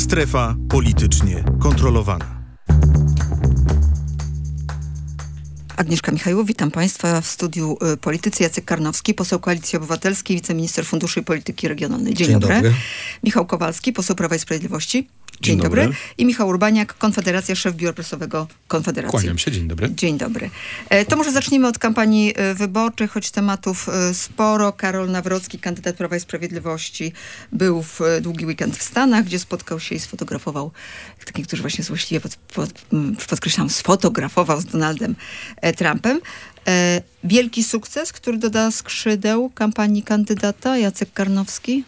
Strefa politycznie kontrolowana. Agnieszka Michajło, witam Państwa w studiu Politycy. Jacek Karnowski, poseł Koalicji Obywatelskiej, wiceminister Funduszy i Polityki Regionalnej. Dzień dobry. Michał Kowalski, poseł Prawa i Sprawiedliwości. Dzień dobry. I Michał Urbaniak, Konfederacja, szef biura prasowego Konfederacji. Kłaniam się, dzień dobry. Dzień dobry. To może zacznijmy od kampanii wyborczej, choć tematów sporo. Karol Nawrocki, kandydat Prawa i Sprawiedliwości, był w długi weekend w Stanach, gdzie spotkał się i sfotografował, jak niektórzy właśnie złośliwie podkreślam, sfotografował z Donaldem Trumpem. Wielki sukces, który doda skrzydeł kampanii kandydata. Jacek Karnowski?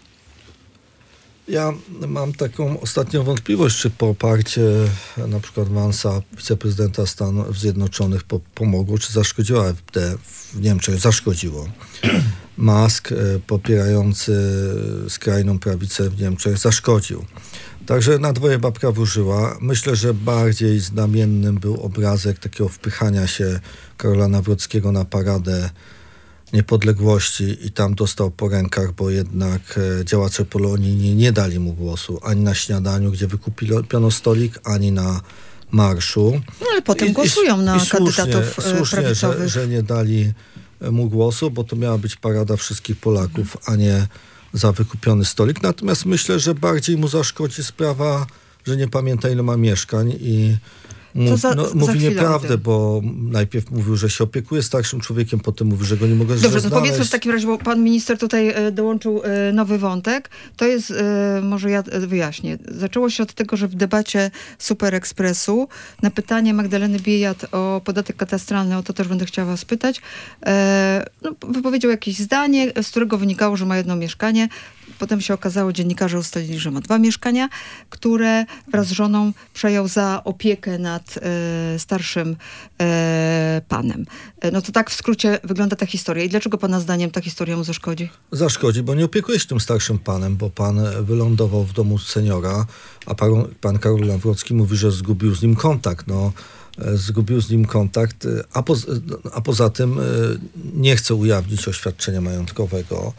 Ja mam taką ostatnią wątpliwość, czy poparcie na przykład Vance'a, wiceprezydenta Stanów Zjednoczonych pomogło, czy zaszkodziło AfD w Niemczech. Zaszkodziło. Musk popierający skrajną prawicę w Niemczech zaszkodził. Także na dwoje babka wróżyła. Myślę, że bardziej znamiennym był obrazek takiego wpychania się Karola Nawrockiego na paradę niepodległości i tam dostał po rękach, bo jednak działacze Polonii nie dali mu głosu ani na śniadaniu, gdzie wykupiono stolik, ani na marszu. No, ale potem głosują na kandydatów prawicowych. Że nie dali mu głosu, bo to miała być parada wszystkich Polaków, a nie za wykupiony stolik. Natomiast myślę, że bardziej mu zaszkodzi sprawa, że nie pamięta, ile ma mieszkań i mówi nieprawdę, bo najpierw mówił, że się opiekuje starszym człowiekiem, potem mówił, że go nie mogę znaleźć. Dobrze, to powiedzmy w takim razie, bo pan minister tutaj dołączył nowy wątek. To jest, może ja wyjaśnię. Zaczęło się od tego, że w debacie Super Expressu na pytanie Magdaleny Biejat o podatek katastralny, o to też będę chciała spytać, wypowiedział jakieś zdanie, z którego wynikało, że ma jedno mieszkanie. Potem się okazało, dziennikarze ustalili, że ma 2 mieszkania, które wraz z żoną przejął za opiekę nad starszym panem. No to tak w skrócie wygląda ta historia. I dlaczego pana zdaniem ta historia mu zaszkodzi? Zaszkodzi, bo nie opiekuje się tym starszym panem, bo pan wylądował w domu seniora, a pan Karol Nawrocki mówi, że zgubił z nim kontakt. Zgubił z nim kontakt, a poza tym nie chce ujawnić oświadczenia majątkowego.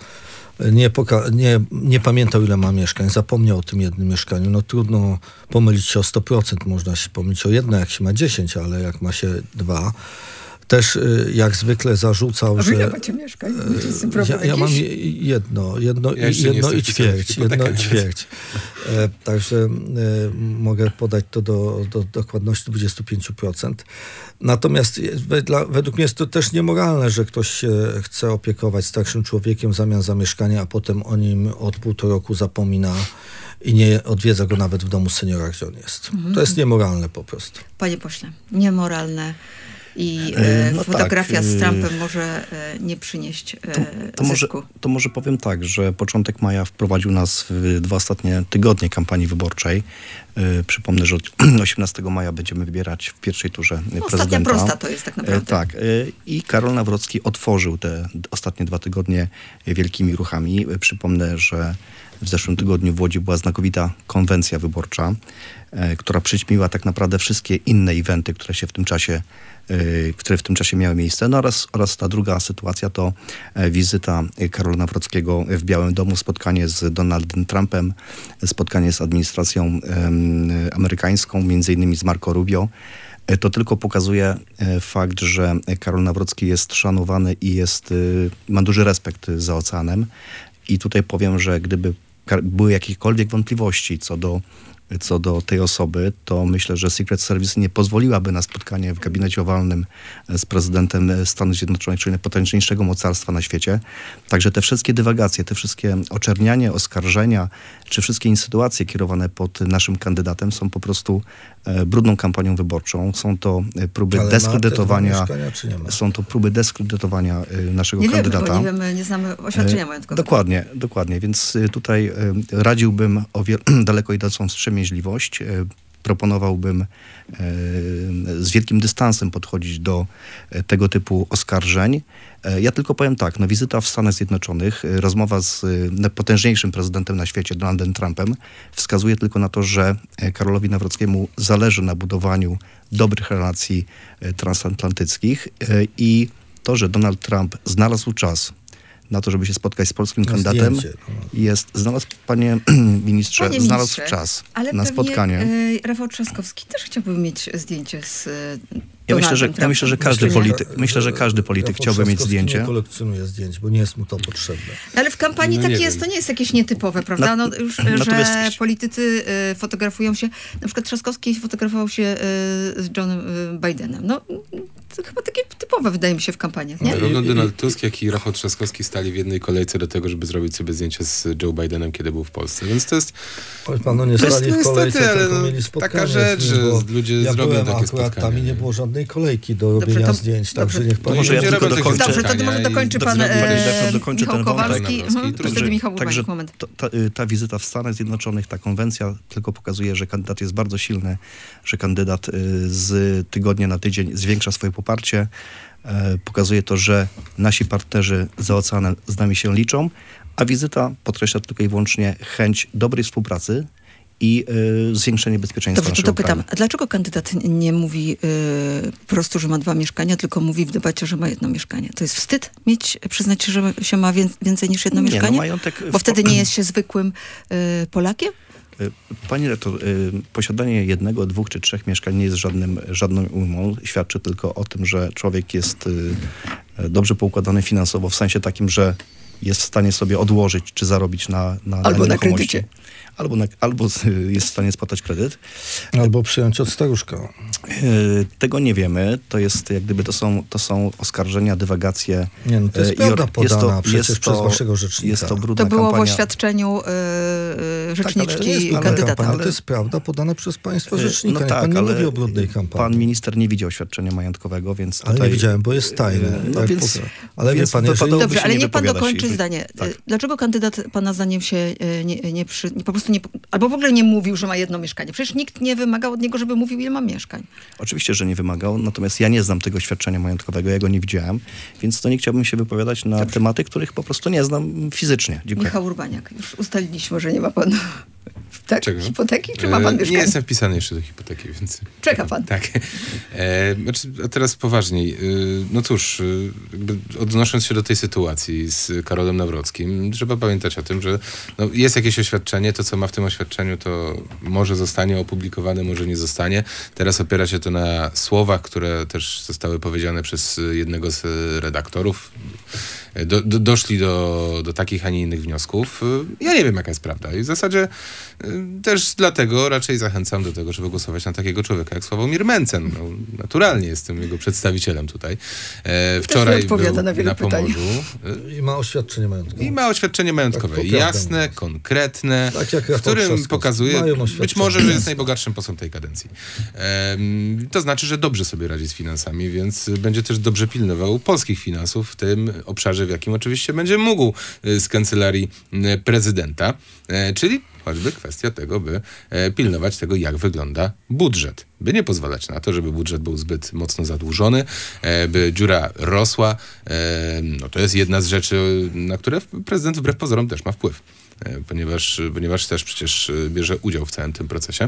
Nie pamiętał, ile ma mieszkań. Zapomniał o tym jednym mieszkaniu. No trudno pomylić się o 100%. Można się pomylić o jedno, jak się ma 10, ale jak ma się 2. Też jak zwykle zarzucał, że... Ile macie mieszkań? Ja mam jedno i ćwierć. Także mogę podać to do dokładności 25%. Natomiast według mnie jest to też niemoralne, że ktoś się chce opiekować starszym człowiekiem w zamian za mieszkanie, a potem o nim od 1,5 roku zapomina i nie odwiedza go nawet w domu seniora, gdzie on jest. To jest niemoralne po prostu. Panie pośle, niemoralne. I fotografia z Trumpem może nie przynieść zysku. To może powiem tak, że początek maja wprowadził nas w 2 ostatnie tygodnie kampanii wyborczej. Przypomnę, że 18 maja będziemy wybierać w pierwszej turze prezydenta. Ostatnia prosta to jest tak naprawdę. Tak. I Karol Nawrocki otworzył te ostatnie 2 tygodnie wielkimi ruchami. Przypomnę, że w zeszłym tygodniu w Łodzi była znakomita konwencja wyborcza, która przyćmiła tak naprawdę wszystkie inne eventy, które w tym czasie miały miejsce. Oraz ta druga sytuacja to wizyta Karola Nawrockiego w Białym Domu, spotkanie z Donaldem Trumpem, spotkanie z administracją amerykańską, między innymi z Marco Rubio. To tylko pokazuje fakt, że Karol Nawrocki jest szanowany i ma duży respekt za oceanem. I tutaj powiem, że gdyby były jakiekolwiek wątpliwości co do tej osoby, to myślę, że Secret Service nie pozwoliłaby na spotkanie w gabinecie owalnym z prezydentem Stanów Zjednoczonych, czyli najpotężniejszego mocarstwa na świecie. Także te wszystkie dywagacje, te wszystkie oczernianie, oskarżenia, czy wszystkie insynuacje kierowane pod naszym kandydatem są po prostu brudną kampanią wyborczą. Są to próby dyskredytowania. Są to próby dyskredytowania naszego kandydata. Nie znamy oświadczenia majątkowego. Dokładnie. Więc tutaj radziłbym o daleko idącą wstrzemięźliwość. Proponowałbym z wielkim dystansem podchodzić do tego typu oskarżeń. Ja tylko powiem tak, wizyta w Stanach Zjednoczonych, rozmowa z najpotężniejszym prezydentem na świecie, Donaldem Trumpem, wskazuje tylko na to, że Karolowi Nawrockiemu zależy na budowaniu dobrych relacji transatlantyckich i to, że Donald Trump znalazł czas na to, żeby się spotkać z polskim kandydatem, znalazł, panie ministrze, znalazł czas na spotkanie. Rafał Trzaskowski też chciałby mieć zdjęcie z Ja myślę, że każdy polityk chciałby mieć zdjęcie. Nie kolekcjonuje zdjęć, bo nie jest mu to potrzebne. Ale w kampanii tak jest, to nie jest jakieś nietypowe, prawda? Że politycy fotografują się, na przykład Trzaskowski fotografował się z Joe'em Bidenem. No, to chyba takie typowe, wydaje mi się, w kampaniach, nie? Zarówno Donald Tusk, jak i Rafał Trzaskowski stali w jednej kolejce do tego, żeby zrobić sobie zdjęcie z Joe Bidenem, kiedy był w Polsce. Więc to jest... Nie stali w kolejce, tylko mieli spotkanie. Taka rzecz, że ludzie zrobią takie spotkania. Tam i nie było żadnej kolejki do robienia zdjęć, także niech pan... Może ja tylko dokończę. Dobrze, to może dokończy pan Michał Kowalski. Wtedy Michał Urbaniak, moment. Ta wizyta w Stanach Zjednoczonych, ta konwencja tylko pokazuje, że kandydat jest bardzo silny, że kandydat z tygodnia na tydzień zwiększa swoje poparcie. Pokazuje to, że nasi partnerzy za oceanem z nami się liczą, a wizyta podkreśla tylko i wyłącznie chęć dobrej współpracy i zwiększenie bezpieczeństwa naszego kraju. Pytam, dlaczego kandydat nie mówi po prostu, że ma 2 mieszkania, tylko mówi w debacie, że ma 1 mieszkanie? To jest wstyd przyznać się, że się ma więcej niż 1 mieszkanie? Bo wtedy nie jest się zwykłym Polakiem? Pani rektor, posiadanie 1, 2 czy 3 mieszkań nie jest żadną ujmą. Świadczy tylko o tym, że człowiek jest dobrze poukładany finansowo, w sensie takim, że jest w stanie sobie odłożyć czy zarobić na nieruchomości. Albo jest w stanie spłatać kredyt. Albo przyjąć od staruszka. Tego nie wiemy. To jest jak gdyby to są oskarżenia, dywagacje. Nie, no to jest prawda podana przecież przez waszego rzecznika. Jest to brudna kampania. To było w oświadczeniu rzeczniczki kandydata. Ale to jest prawda podana przez państwa rzecznika. No tak, pan nie ale mówi o brudnej kampanii. Pan minister nie widział oświadczenia majątkowego, więc tutaj... Ale nie widziałem, bo jest tajne. Ale wie pan, jeżeli... Dobrze, ale niech pan dokończy zdanie. Tak. Dlaczego kandydat pana zdaniem się po prostu albo w ogóle nie mówił, że ma 1 mieszkanie? Przecież nikt nie wymagał od niego, żeby mówił, ile ma mieszkań. Oczywiście, że nie wymagał, natomiast ja nie znam tego świadczenia majątkowego, ja go nie widziałem, więc to nie chciałbym się wypowiadać na tematy, których po prostu nie znam fizycznie. Dziękuję. Michał Urbaniak, już ustaliliśmy, że nie ma pan hipoteki, czy ma pan mieszkanie? Nie jestem wpisany jeszcze do hipoteki, więc... Czeka pan. Tak. A teraz poważniej. No cóż, odnosząc się do tej sytuacji z Karolem Nawrockim, trzeba pamiętać o tym, że jest jakieś oświadczenie, to co ma w tym oświadczeniu, to może zostanie opublikowane, może nie zostanie. Teraz opiera się to na słowach, które też zostały powiedziane przez jednego z redaktorów. Doszli do takich, a nie innych wniosków. Ja nie wiem, jaka jest prawda. I w zasadzie też dlatego raczej zachęcam do tego, żeby głosować na takiego człowieka jak Sławomir Mencen. Naturalnie jestem jego przedstawicielem tutaj. Wczoraj był na Pomorzu. I ma oświadczenie majątkowe. Tak, jasne, konkretne, w którym pokazuje, być może, że jest najbogatszym posłem tej kadencji. To znaczy, że dobrze sobie radzi z finansami, więc będzie też dobrze pilnował polskich finansów w tym obszarze, w jakim oczywiście będzie mógł z kancelarii prezydenta, czyli choćby kwestia tego, by pilnować tego, jak wygląda budżet. By nie pozwalać na to, żeby budżet był zbyt mocno zadłużony, by dziura rosła. No to jest jedna z rzeczy, na które prezydent wbrew pozorom też ma wpływ, ponieważ też przecież bierze udział w całym tym procesie.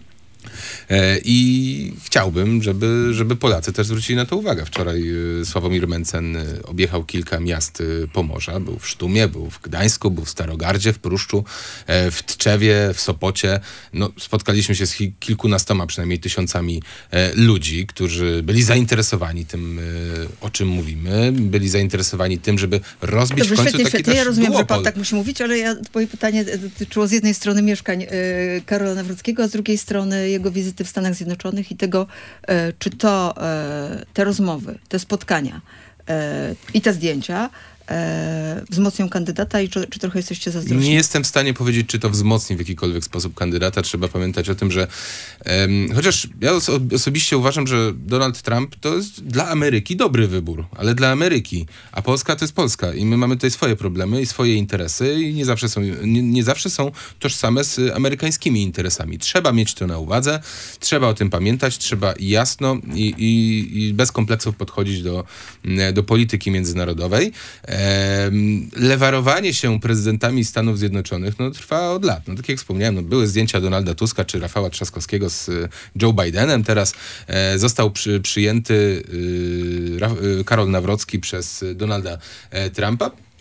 I chciałbym, żeby Polacy też zwrócili na to uwagę. Wczoraj Sławomir Mencen objechał kilka miast Pomorza. Był w Sztumie, był w Gdańsku, był w Starogardzie, w Pruszczu, w Tczewie, w Sopocie. Spotkaliśmy się z kilkunastoma przynajmniej tysiącami ludzi, którzy byli zainteresowani tym, o czym mówimy. Byli zainteresowani tym, żeby rozbić w końcu taki też Ja rozumiem, duopol. że pan tak musi mówić, ale moje pytanie dotyczyło z jednej strony mieszkań Karola Nawrockiego, a z drugiej strony jego wizyty w Stanach Zjednoczonych i tego, czy to te rozmowy, te spotkania i te zdjęcia wzmocnią kandydata i czy trochę jesteście zazdrośni? Nie jestem w stanie powiedzieć, czy to wzmocni w jakikolwiek sposób kandydata. Trzeba pamiętać o tym, że chociaż ja osobiście uważam, że Donald Trump to jest dla Ameryki dobry wybór, ale dla Ameryki, a Polska to jest Polska i my mamy tutaj swoje problemy i swoje interesy i nie zawsze są tożsame z amerykańskimi interesami. Trzeba mieć to na uwadze, trzeba o tym pamiętać, trzeba jasno i bez kompleksów podchodzić do polityki międzynarodowej. Lewarowanie się prezydentami Stanów Zjednoczonych trwa od lat. Tak jak wspomniałem, były zdjęcia Donalda Tuska czy Rafała Trzaskowskiego z Joe Bidenem. Teraz został przyjęty Karol Nawrocki przez Donalda Trumpa.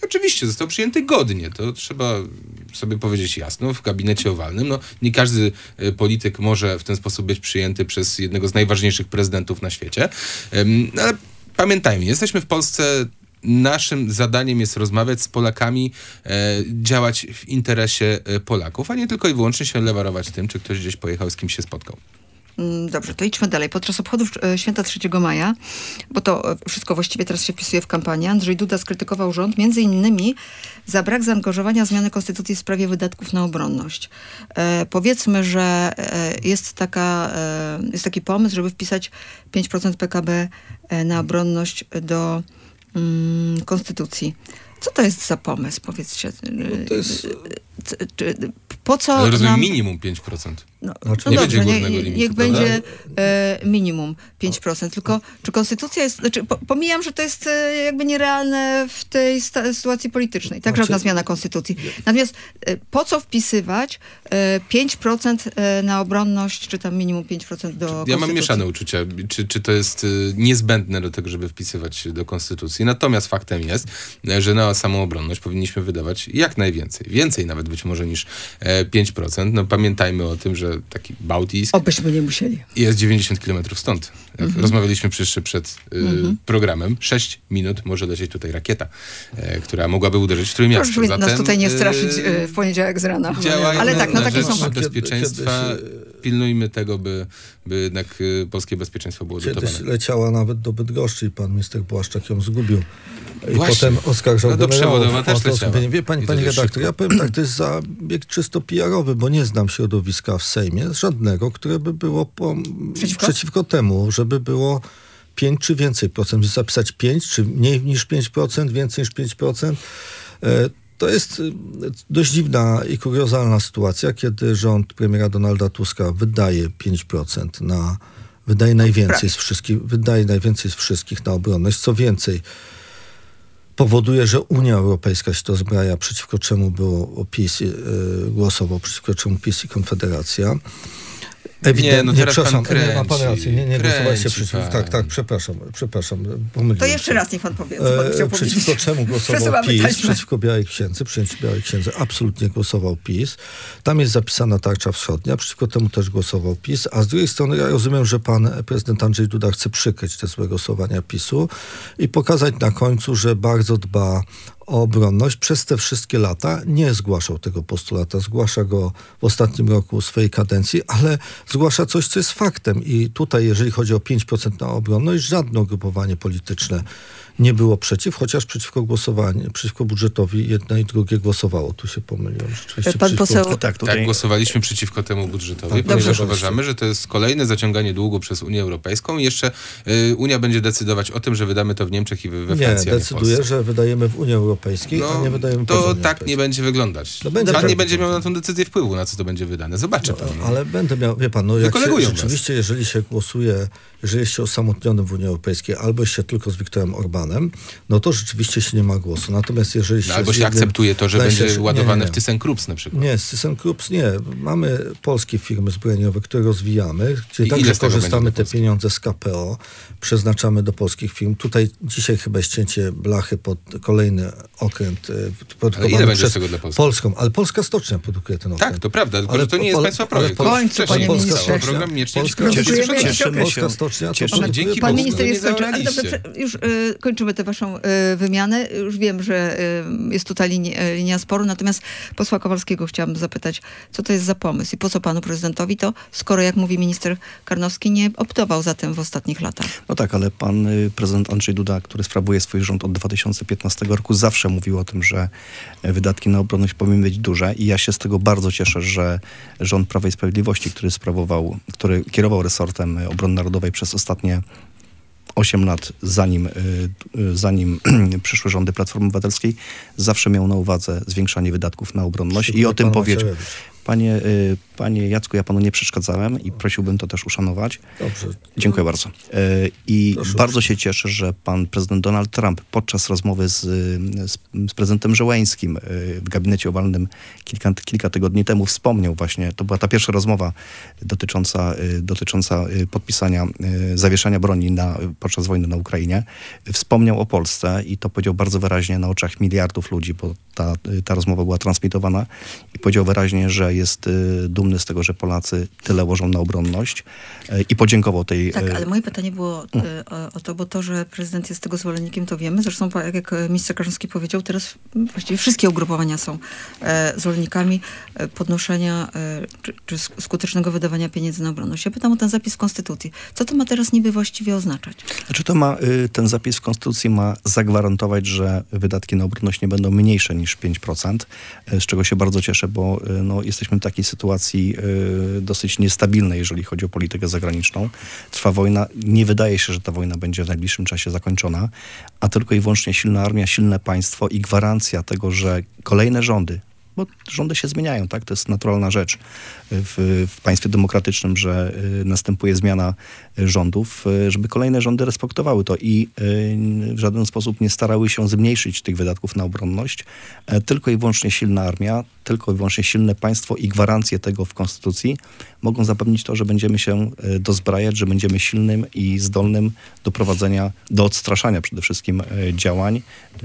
Oczywiście, został przyjęty godnie. To trzeba sobie powiedzieć jasno w gabinecie owalnym. No, nie każdy polityk może w ten sposób być przyjęty przez jednego z najważniejszych prezydentów na świecie. Ale pamiętajmy, jesteśmy w Polsce. Naszym zadaniem jest rozmawiać z Polakami, działać w interesie Polaków, a nie tylko i wyłącznie się lewarować tym, czy ktoś gdzieś pojechał, z kim się spotkał. Dobrze, to idźmy dalej. Podczas obchodów święta 3 maja, bo to wszystko właściwie teraz się wpisuje w kampanię, Andrzej Duda skrytykował rząd między innymi za brak zaangażowania zmiany konstytucji w sprawie wydatków na obronność. Powiedzmy, że jest taki pomysł, żeby wpisać 5% PKB na obronność do konstytucji. Co to jest za pomysł, powiedzcie? To jest... Po co Ale rozumiem, nam... minimum 5%. No nie dobrze, będzie górnego limitu, niech prawda? będzie minimum 5%. Tylko czy konstytucja jest... Znaczy, pomijam, że to jest jakby nierealne w tej sytuacji politycznej. Tak, żadna zmiana konstytucji. Natomiast po co wpisywać 5% na obronność, czy tam minimum 5% do konstytucji? Ja mam mieszane uczucia, czy to jest niezbędne do tego, żeby wpisywać do konstytucji. Natomiast faktem jest, że na samą obronność powinniśmy wydawać jak najwięcej. Więcej nawet być może niż 5%. No pamiętajmy o tym, że taki Bałtysk Obyśmy nie musieli. jest 90 km stąd. Jak rozmawialiśmy jeszcze przed programem, 6 minut może lecieć tutaj rakieta, która mogłaby uderzyć w Trójmiasto. Proszę nas tutaj nie straszyć w poniedziałek z rana. Ale tak, no takie są rzecz fakty. bezpieczeństwa. Pilnujmy tego, by jednak polskie bezpieczeństwo było dotowane. Kiedyś leciała nawet do Bydgoszczy i pan minister Błaszczak ją zgubił. I Właśnie. potem oskarżał do Przewodowa też leciała. Wie pani redaktor, szybko. ja powiem tak, to jest zabieg czysto PR-owy, bo nie znam środowiska w Sejmie, żadnego, które by było przeciwko temu, żeby było 5 czy więcej procent. Zapisać 5, czy mniej niż 5%, więcej niż 5%. To jest dość dziwna i kuriozalna sytuacja, kiedy rząd premiera Donalda Tuska wydaje 5% wydaje najwięcej z wszystkich na obronność. Co więcej, powoduje, że Unia Europejska się dozbraja, przeciwko czemu głosował przeciwko czemu PiS i Konfederacja. Nie, teraz pan kręci. Ma pan rację, nie głosowaliście przeciwko. Tak, przepraszam. To jeszcze raz niech pan powie, co przeciwko czemu głosował PiS? Przeciwko Białej Księdze, przyjęciu Białej Księdze absolutnie głosował PiS. Tam jest zapisana tarcza wschodnia, przeciwko temu też głosował PiS, a z drugiej strony ja rozumiem, że pan prezydent Andrzej Duda chce przykryć te złe głosowania PiS-u i pokazać na końcu, że bardzo dba o obronność. Przez te wszystkie lata nie zgłaszał tego postulata. Zgłasza go w ostatnim roku swojej kadencji, ale zgłasza coś, co jest faktem. I tutaj, jeżeli chodzi o 5% na obronność, żadne ugrupowanie polityczne nie było przeciw, chociaż przeciwko budżetowi jedno i drugie głosowało. Tu się pomyliłem. Rzeczywiście pan poseł... Tak, głosowaliśmy przeciwko temu budżetowi, ponieważ uważamy, że to jest kolejne zaciąganie długu przez Unię Europejską i jeszcze Unia będzie decydować o tym, że wydamy to w Niemczech i we Francji, nie, decyduje, że wydajemy w Unii Europejskiej, a nie wydajemy poza Unią tak nie będzie wyglądać. Pan nie będzie miał na tę decyzję wpływu, na co to będzie wydane. Zobaczę pan. Ale będę miał, wie pan, rzeczywiście, jeżeli się głosuje, jeżeli jest się osamotnionym w Unii Europejskiej, albo jest się tylko z Viktorem Orbánem, no to rzeczywiście się nie ma głosu. Natomiast jeżeli się... albo się akceptuje to, że będzie ładowane w ThyssenKrupp na przykład. Nie, z ThyssenKrupp nie. Mamy polskie firmy zbrojeniowe, które rozwijamy, gdzie także korzystamy te pieniądze z KPO, przeznaczamy do polskich firm. Tutaj dzisiaj chyba ścięcie blachy pod kolejny okręt produkowany przez tego dla Polską. Ale polska stocznia produkuje ten okręt. Tak, to prawda, tylko że to nie jest państwa projekt. Program Miecznik. Polska stocznia. Pan minister jest skończony. Ale dobrze, już kończymy tę waszą wymianę. Już wiem, że jest tutaj linia sporu, natomiast posła Kowalskiego chciałam zapytać, co to jest za pomysł i po co panu prezydentowi to, skoro, jak mówi minister Karnowski, nie optował za tym w ostatnich latach. No tak, ale pan prezydent Andrzej Duda, który sprawuje swój rząd od 2015 roku, zawsze mówił o tym, że wydatki na obronność powinny być duże i ja się z tego bardzo cieszę, że rząd Prawa i Sprawiedliwości, który kierował resortem obrony narodowej przez ostatnie 8 lat, zanim przyszły rządy Platformy Obywatelskiej, zawsze miał na uwadze zwiększanie wydatków na obronność i o tym powiedział. Panie Jacku, ja panu nie przeszkadzałem i prosiłbym to też uszanować. Dobrze. Dziękuję bardzo. I Proszę bardzo się cieszę, że pan prezydent Donald Trump podczas rozmowy z prezydentem Żeleńskim w gabinecie owalnym kilka tygodni temu wspomniał właśnie, to była ta pierwsza rozmowa dotycząca podpisania, zawieszania broni podczas wojny na Ukrainie. Wspomniał o Polsce i to powiedział bardzo wyraźnie na oczach miliardów ludzi, bo ta rozmowa była transmitowana i powiedział wyraźnie, że jest dumny z tego, że Polacy tyle łożą na obronność i podziękował tej... Tak, ale moje pytanie było o to, bo to, że prezydent jest tego zwolennikiem, to wiemy. Zresztą, jak minister Karząski powiedział, teraz właściwie wszystkie ugrupowania są zwolennikami podnoszenia czy skutecznego wydawania pieniędzy na obronność. Ja pytam o ten zapis w Konstytucji. Co to ma teraz niby właściwie oznaczać? Znaczy ten zapis w Konstytucji ma zagwarantować, że wydatki na obronność nie będą mniejsze niż 5%, z czego się bardzo cieszę, bo jesteśmy w takiej sytuacji dosyć niestabilnej, jeżeli chodzi o politykę zagraniczną. Trwa wojna. Nie wydaje się, że ta wojna będzie w najbliższym czasie zakończona, a tylko i wyłącznie silna armia, silne państwo i gwarancja tego, że kolejne rządy, bo rządy się zmieniają, tak? To jest naturalna rzecz w państwie demokratycznym, że następuje zmiana rządów, żeby kolejne rządy respektowały to i w żaden sposób nie starały się zmniejszyć tych wydatków na obronność. Tylko i wyłącznie silna armia, tylko i wyłącznie silne państwo i gwarancje tego w Konstytucji mogą zapewnić to, że będziemy się dozbrajać, że będziemy silnym i zdolnym do prowadzenia, do odstraszania przede wszystkim działań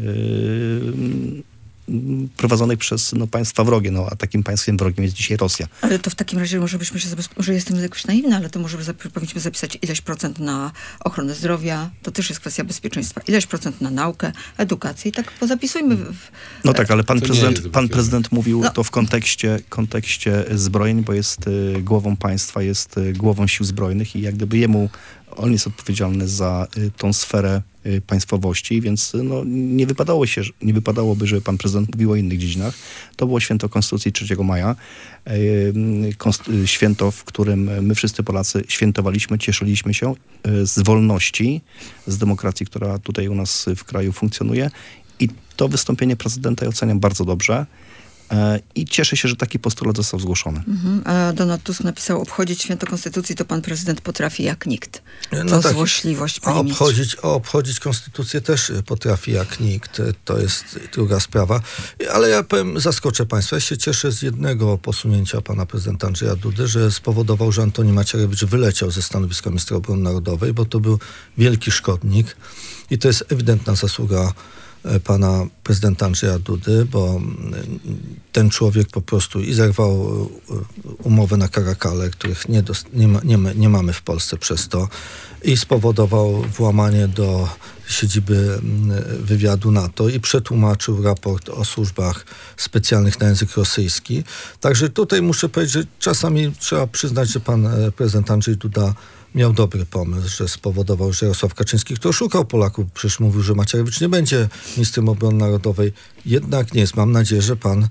prowadzonych przez państwa wrogie, a takim państwem wrogiem jest dzisiaj Rosja. Ale to w takim razie może jestem jakoś naiwna, ale to może powinniśmy zapisać ileś procent na ochronę zdrowia, to też jest kwestia bezpieczeństwa, ileś procent na naukę, edukację i tak pozapisujmy. Tak, ale pan prezydent mówił to w kontekście zbrojeń, bo jest głową państwa, jest głową sił zbrojnych i jak gdyby on jest odpowiedzialny za tą sferę państwowości, więc nie wypadałoby, żeby pan prezydent mówił o innych dziedzinach. To było święto Konstytucji 3 maja. Święto, w którym my wszyscy Polacy świętowaliśmy, cieszyliśmy się z wolności, z demokracji, która tutaj u nas w kraju funkcjonuje. I to wystąpienie prezydenta ja oceniam bardzo dobrze. I cieszę się, że taki postulat został zgłoszony. A Donald Tusk napisał, obchodzić święto Konstytucji to pan prezydent potrafi jak nikt. Złośliwość, panie ministrze. Obchodzić Konstytucję też potrafi jak nikt. To jest druga sprawa. Ale ja zaskoczę państwa. Ja się cieszę z jednego posunięcia pana prezydenta Andrzeja Dudy, że spowodował, że Antoni Macierewicz wyleciał ze stanowiska ministra obrony narodowej, bo to był wielki szkodnik. I to jest ewidentna zasługa pana prezydenta Andrzeja Dudy, bo ten człowiek po prostu i zerwał umowę na Karakale, których nie mamy w Polsce przez to, i spowodował włamanie do siedziby wywiadu NATO i przetłumaczył raport o służbach specjalnych na język rosyjski. Także tutaj muszę powiedzieć, że czasami trzeba przyznać, że pan prezydent Andrzej Duda miał dobry pomysł, że spowodował, że Jarosław Kaczyński, który oszukał Polaków, przecież mówił, że Macierewicz nie będzie ministrem obrony narodowej, jednak nie jest. Mam nadzieję, że pan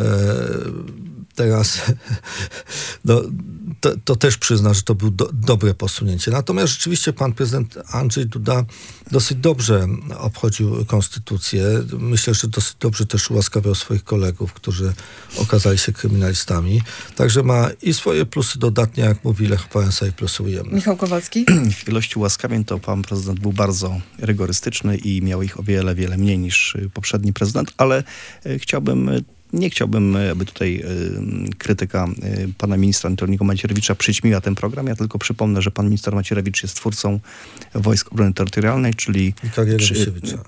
teraz to też przyzna, że to było dobre posunięcie. Natomiast rzeczywiście pan prezydent Andrzej Duda dosyć dobrze obchodził konstytucję. Myślę, że dosyć dobrze też ułaskawiał swoich kolegów, którzy okazali się kryminalistami. Także ma i swoje plusy dodatnie, jak mówi Lech Wałęsa, i plusy ujemne. Michał Kowalski? W ilości ułaskawień to pan prezydent był bardzo rygorystyczny i miał ich o wiele, wiele mniej niż poprzedni prezydent, ale nie chciałbym, aby tutaj krytyka pana ministra Antoniego Macierewicza przyćmiła ten program. Ja tylko przypomnę, że pan minister Macierewicz jest twórcą Wojsk Obrony Terytorialnej, czyli... I kariery Misiewicza.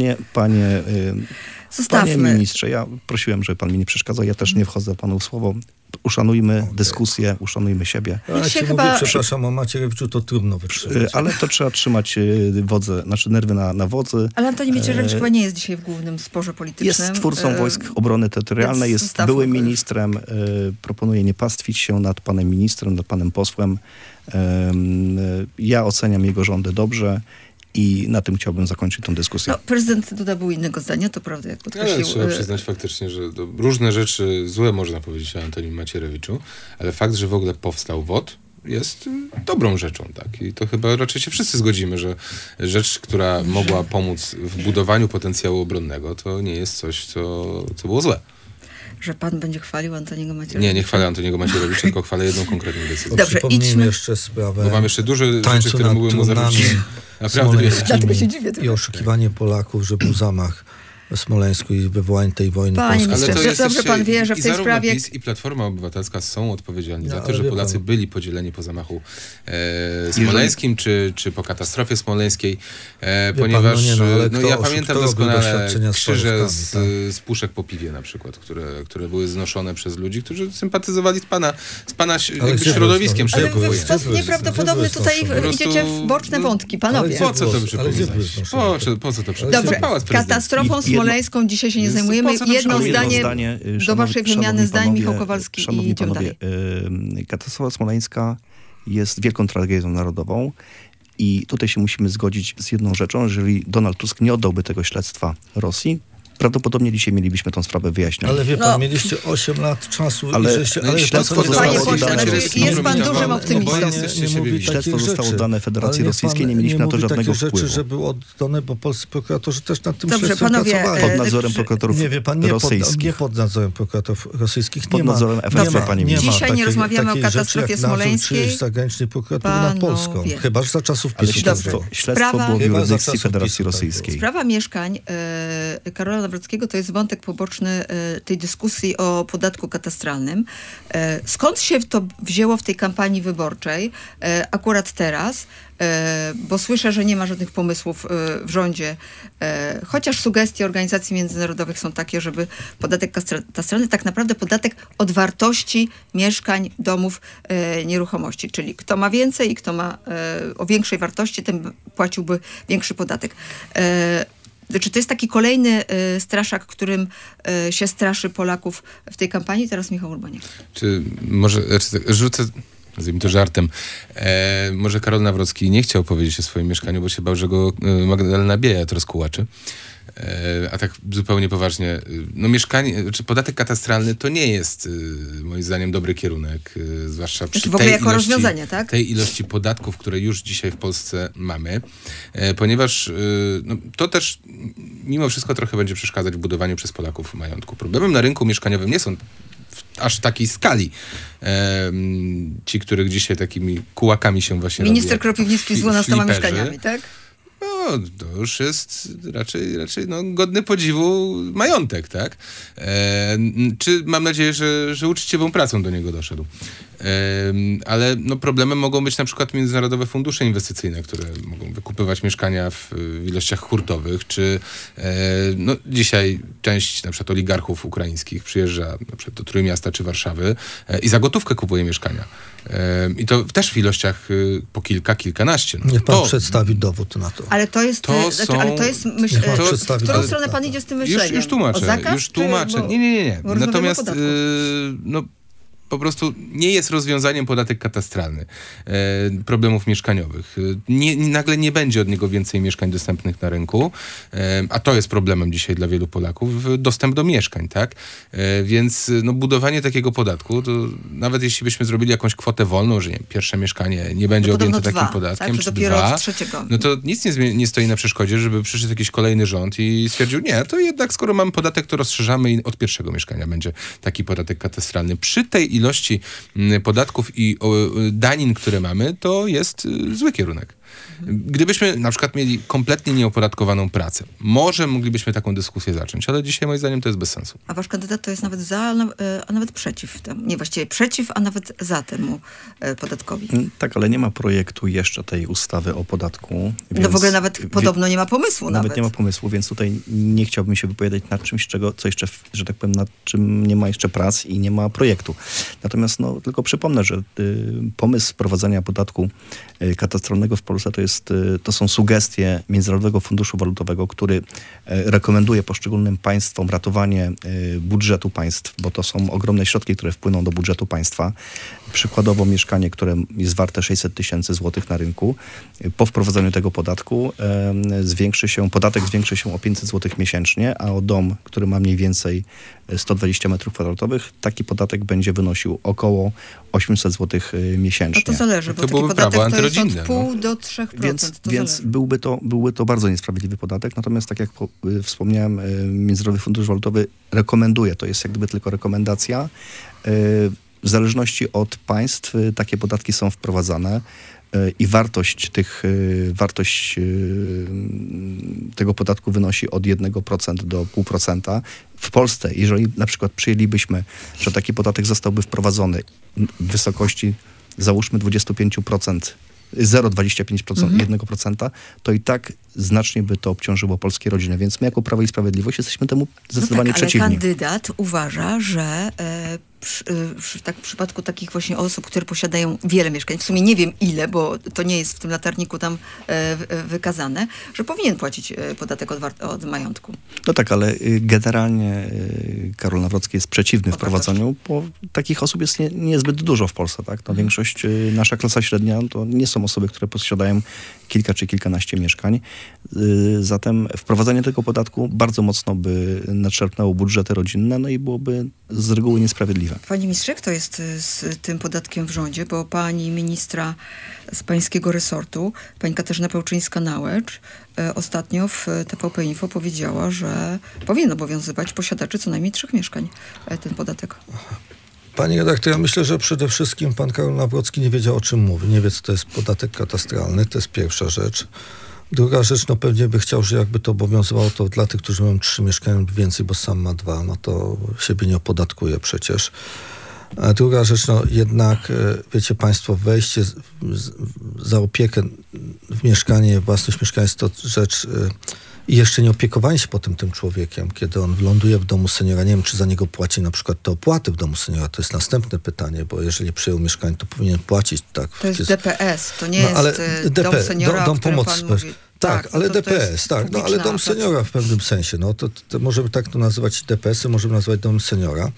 Panie ministrze, ja prosiłem, żeby pan mi nie przeszkadzał. Ja też nie wchodzę panu w słowo. Uszanujmy dyskusję, uszanujmy siebie. Przepraszam, o Macierewiczu to trudno wytrzymać. Ale to trzeba trzymać nerwy na wodzy. Ale Antoni Macierewicz chyba nie jest dzisiaj w głównym sporze politycznym. Jest twórcą Wojsk Obrony Terytorialnej, jest byłym ministrem. Proponuję nie pastwić się nad panem ministrem, nad panem posłem. Ja oceniam jego rządy dobrze. I na tym chciałbym zakończyć tę dyskusję. Prezydent Duda był innego zdania, to prawda, jak podkreślił. Ale trzeba przyznać faktycznie, że różne rzeczy złe można powiedzieć o Antonim Macierewiczu, ale fakt, że w ogóle powstał WOT, jest dobrą rzeczą, tak? I to chyba raczej się wszyscy zgodzimy, że rzecz, która mogła pomóc w budowaniu potencjału obronnego, to nie jest coś, co było złe. że pan będzie chwalił Antoniego Macierewicza. Nie chwalę Antoniego Macierewicza, tylko chwalę jedną konkretną decyzję. Dobrze, Przypomnijmy idźmy. jeszcze sprawę Bo mam jeszcze dużo rzeczy, tańcu które nad mogły mu trumnami zarzucić. Naprawdę wiele. Dlatego się dziwię i trochę. oszukiwanie Polaków, że był zamach w Smoleńsku i wywołanie tej wojny Panie polskiej. ministrze, Ale to jest dobrze jeszcze, pan wie, że w i tej zarówno sprawie... PiS i Platforma Obywatelska są odpowiedzialni No, za to, ale że wie Polacy pan. byli podzieleni po zamachu smoleńskim, czy po katastrofie smoleńskiej, ponieważ ja pamiętam doskonale krzyże z puszek po piwie na przykład, które były znoszone przez ludzi, którzy sympatyzowali z pana środowiskiem. Ale szeroko wy w pojętym. sposób nieprawdopodobny tutaj idziecie w boczne wątki, panowie. Po co to Ale przypominać? Po co to przypominać? Dobrze, Pałac prezydencki. katastrofą smoleńską dzisiaj się nie Jest- zajmujemy. po co to Jedno przypominać? zdanie do waszej wymiany zdań, Michał Kowalski, i idziemy dalej. Katastrofa smoleńska jest wielką tragedią narodową i tutaj się musimy zgodzić z jedną rzeczą. Jeżeli Donald Tusk nie oddałby tego śledztwa Rosji, prawdopodobnie dzisiaj mielibyśmy tą sprawę wyjaśnioną. Ale wie pan, mieliście 8 lat czasu Ale i żeście... śledztwo to co zostało Panie oddane. pośle, znaczy, jest pan dużym optymistą. Śledztwo zostało oddane Federacji Rosyjskiej, nie mieliśmy na to żadnego wpływu. rzeczy, że były oddane, bo polscy prokuratorzy też nad tym Dobrze, śledztwem panowie, pracowali. Pod nadzorem prokuratorów Nie wie pan, nie rosyjskich. pod nadzorem prokuratorów rosyjskich. Pod nadzorem FSB, panie ministrze. Dzisiaj nie rozmawiamy o katastrofie rzeczy jak nadzór smoleńskiej. czyjejś zagranicznej prokuratury nad Polską. Panowie. Chyba, że za czasów Ale PiS-u. śledztwo Sprawa- było w Chyba za jurysdykcji czasów Federacji PiS-u, tak Rosyjskiej. Sprawa mieszkań Karola Nawrockiego to jest wątek poboczny tej dyskusji o podatku katastralnym. Skąd się to wzięło w tej kampanii wyborczej akurat teraz? Bo słyszę, że nie ma żadnych pomysłów w rządzie, chociaż sugestie organizacji międzynarodowych są takie, żeby podatek katastralny, tak naprawdę podatek od wartości mieszkań, domów, nieruchomości, czyli kto ma więcej i kto ma o większej wartości, ten płaciłby większy podatek. Czy to jest taki kolejny straszak, którym się straszy Polaków w tej kampanii? Teraz Michał Urbaniak. Czy może, rzucę, nazwijmy to żartem, może Karol Nawrocki nie chciał powiedzieć o swoim mieszkaniu, bo się bał, że go Magdalena Biejat rozkułaczy. A tak zupełnie poważnie, mieszkanie, czy podatek katastralny to nie jest moim zdaniem dobry kierunek, zwłaszcza przy w ogóle jako rozwiązanie, tak? tej ilości podatków, które już dzisiaj w Polsce mamy, ponieważ to też mimo wszystko trochę będzie przeszkadzać w budowaniu przez Polaków majątku. Problemem na rynku mieszkaniowym nie są aż takiej skali ci, których dzisiaj takimi kułakami się właśnie Minister Kropiwnicki z 12 mieszkaniami, tak? No, to już jest raczej godny podziwu majątek, tak? Czy mam nadzieję, że uczciwą pracą do niego doszedł. Ale problemem mogą być na przykład międzynarodowe fundusze inwestycyjne, które mogą wykupywać mieszkania w ilościach hurtowych, czy dzisiaj część na przykład oligarchów ukraińskich przyjeżdża na przykład do Trójmiasta czy Warszawy i za gotówkę kupuje mieszkania. I to też w ilościach po kilkanaście. Niech pan przedstawi dowód na to. Ale to jest, w którą stronę pan idzie z tym myśleniem? Już tłumaczę. O zakaz, już tłumaczę. Nie. Natomiast po prostu nie jest rozwiązaniem podatek katastralny problemów mieszkaniowych. Nagle nie będzie od niego więcej mieszkań dostępnych na rynku, a to jest problemem dzisiaj dla wielu Polaków, dostęp do mieszkań, tak? Więc budowanie takiego podatku, to nawet jeśli byśmy zrobili jakąś kwotę wolną, że pierwsze mieszkanie nie będzie objęte takim podatkiem, tak, czy dopiero 2, od trzeciego. no to nic nie stoi na przeszkodzie, żeby przyszedł jakiś kolejny rząd i stwierdził, nie, to jednak skoro mamy podatek, to rozszerzamy i od pierwszego mieszkania będzie taki podatek katastralny. Przy tej ilości podatków i danin, które mamy, to jest zły kierunek. Gdybyśmy na przykład mieli kompletnie nieopodatkowaną pracę, może moglibyśmy taką dyskusję zacząć, ale dzisiaj moim zdaniem to jest bez sensu. A wasz kandydat to jest nawet za, a nawet przeciw temu. Nie, właściwie przeciw, a nawet za temu podatkowi. Tak, ale nie ma projektu jeszcze tej ustawy o podatku. No w ogóle nawet podobno nie ma pomysłu. Nawet nie ma pomysłu, więc tutaj nie chciałbym się wypowiadać nad czymś, co jeszcze, że tak powiem, nad czym nie ma jeszcze prac i nie ma projektu. Natomiast tylko przypomnę, że pomysł wprowadzenia podatku katastralnego w Polsce to są sugestie Międzynarodowego Funduszu Walutowego, który rekomenduje poszczególnym państwom ratowanie budżetu państw, bo to są ogromne środki, które wpłyną do budżetu państwa. Przykładowo mieszkanie, które jest warte 600 000 złotych na rynku, po wprowadzeniu tego podatku podatek zwiększy się o 500 złotych miesięcznie, a o dom, który ma mniej więcej 120 m2, taki podatek będzie wynosił około 800 zł miesięcznie. No to zależy, bo To taki byłoby podatek prawo to jest od antyrodzinne, 0,5 do 3%. Więc byłby to bardzo niesprawiedliwy podatek, natomiast tak jak wspomniałem, Międzynarodowy Fundusz Walutowy rekomenduje, to jest jak gdyby tylko rekomendacja. W zależności od państw takie podatki są wprowadzane i wartość tego podatku wynosi od 1% do 0,5%. W Polsce, jeżeli na przykład przyjęlibyśmy, że taki podatek zostałby wprowadzony w wysokości załóżmy 25%, 0,25%, 1%, to i tak znacznie by to obciążyło polskie rodziny. Więc my jako Prawo i Sprawiedliwość jesteśmy temu zdecydowanie przeciwni. Ale kandydat uważa, że w przypadku takich właśnie osób, które posiadają wiele mieszkań, w sumie nie wiem ile, bo to nie jest w tym latarniku tam wykazane, że powinien płacić podatek od majątku. No tak, ale generalnie Karol Nawrocki jest przeciwny wprowadzeniu, bo takich osób jest niezbyt dużo w Polsce. Tak? To większość, nasza klasa średnia, to nie są osoby, które posiadają kilka czy kilkanaście mieszkań. Zatem wprowadzenie tego podatku bardzo mocno by nadszarpnęło budżety rodzinne, no i byłoby z reguły niesprawiedliwe. Panie ministrze, kto jest z tym podatkiem w rządzie? Bo pani ministra z pańskiego resortu, pani Katarzyna Pełczyńska-Nałęcz, ostatnio w TVP Info powiedziała, że powinien obowiązywać posiadaczy co najmniej 3 mieszkań ten podatek. Pani redaktor, ja myślę, że przede wszystkim pan Karol Nawrocki nie wiedział, o czym mówi. Nie wie, co to jest podatek katastralny, to jest pierwsza rzecz. Druga rzecz, no pewnie by chciał, że jakby to obowiązywało to dla tych, którzy mają 3 mieszkań lub więcej, bo sam ma 2, no to siebie nie opodatkuje przecież. A druga rzecz, no jednak, wiecie państwo, wejście za opiekę w mieszkanie, własność mieszkania jest to rzecz... I jeszcze nie opiekowanie się potem tym człowiekiem, kiedy on ląduje w domu seniora. Nie wiem, czy za niego płaci na przykład te opłaty w domu seniora. To jest następne pytanie, bo jeżeli przyjął mieszkanie, to powinien płacić. Tak, to jest DPS, to nie jest dom seniora, dom o którym pomocy pan mówi. Tak, ale DPS, tak. No, ale dom seniora w pewnym sensie. No, to możemy tak to nazywać DPS-y, możemy nazywać dom seniora.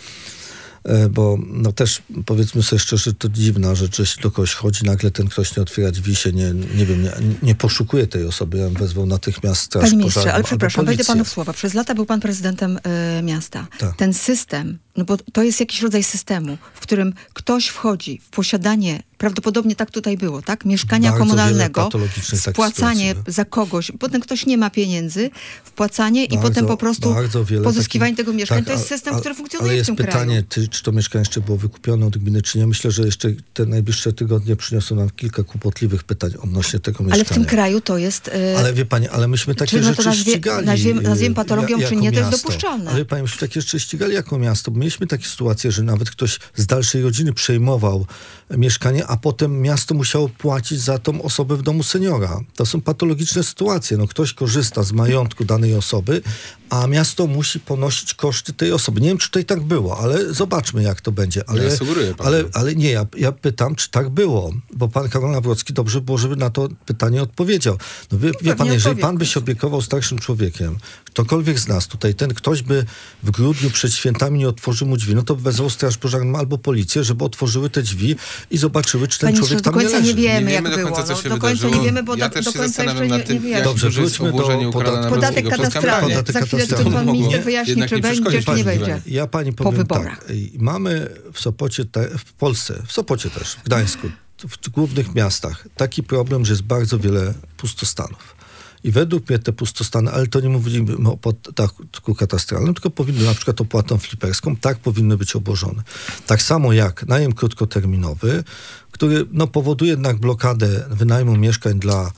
Bo no też powiedzmy sobie szczerze, to dziwna rzecz, że jeśli do kogoś chodzi, nagle ten ktoś nie otwiera drzwi, się nie poszukuje tej osoby. Ja bym wezwał natychmiast straż pożarną. Panie ministrze, ale przepraszam, wejdę panu w słowa. Przez lata był pan prezydentem miasta. Tak. Ten system, no bo to jest jakiś rodzaj systemu, w którym ktoś wchodzi w posiadanie, prawdopodobnie tak tutaj było, tak? Mieszkania bardzo komunalnego, spłacanie za kogoś, potem ktoś nie ma pieniędzy, wpłacanie i potem po prostu pozyskiwanie tego mieszkania. To jest system, który funkcjonuje w tym kraju. Ale jest pytanie, czy to mieszkanie jeszcze było wykupione od gminy, czy nie. Myślę, że jeszcze te najbliższe tygodnie przyniosą nam kilka kłopotliwych pytań odnośnie tego mieszkania. Ale w tym kraju to jest... Ale wie pani, ale myśmy takie rzeczy ścigali. Nazwijmy patologią, czy nie, to jest dopuszczalne. Ale wie pani, myśmy takie rzeczy ścigali jako miasto. Mieliśmy takie sytuacje, że nawet ktoś z dalszej rodziny przejmował mieszkanie, a potem miasto musiało płacić za tą osobę w domu seniora. To są patologiczne sytuacje. No, ktoś korzysta z majątku danej osoby, a miasto musi ponosić koszty tej osoby. Nie wiem, czy tutaj tak było, ale zobaczmy, jak to będzie. Ja sugeruję panu. Ale nie, ja pytam, czy tak było, bo pan Karol Nawrocki dobrze było, żeby na to pytanie odpowiedział. No wie pan, jeżeli pan by się opiekował starszym człowiekiem, ktokolwiek z nas tutaj, ten ktoś by w grudniu przed świętami nie otworzył mu drzwi, no to wezwał straż pożarną albo policję, żeby otworzyły te drzwi i zobaczyły, czy ten człowiek tam nie leży. Do końca nie wiemy, jak do było. końca, co się do końca nie wiemy, bo ja do końca jeszcze nie wiemy. Dobrze, wróćmy do podatek katastralny. Za chwilę tylko pan minister wyjaśni, czy będzie, czy nie będzie. Ja pani powiem tak. Mamy w Sopocie, w Polsce, w Sopocie też, w Gdańsku, w głównych miastach taki problem, że jest bardzo wiele pustostanów. I według mnie te pustostany, ale to nie mówimy o podatku katastralnym, tylko powinny na przykład opłatą fliperską, tak powinny być obłożone. Tak samo jak najem krótkoterminowy, który powoduje jednak blokadę wynajmu mieszkań dla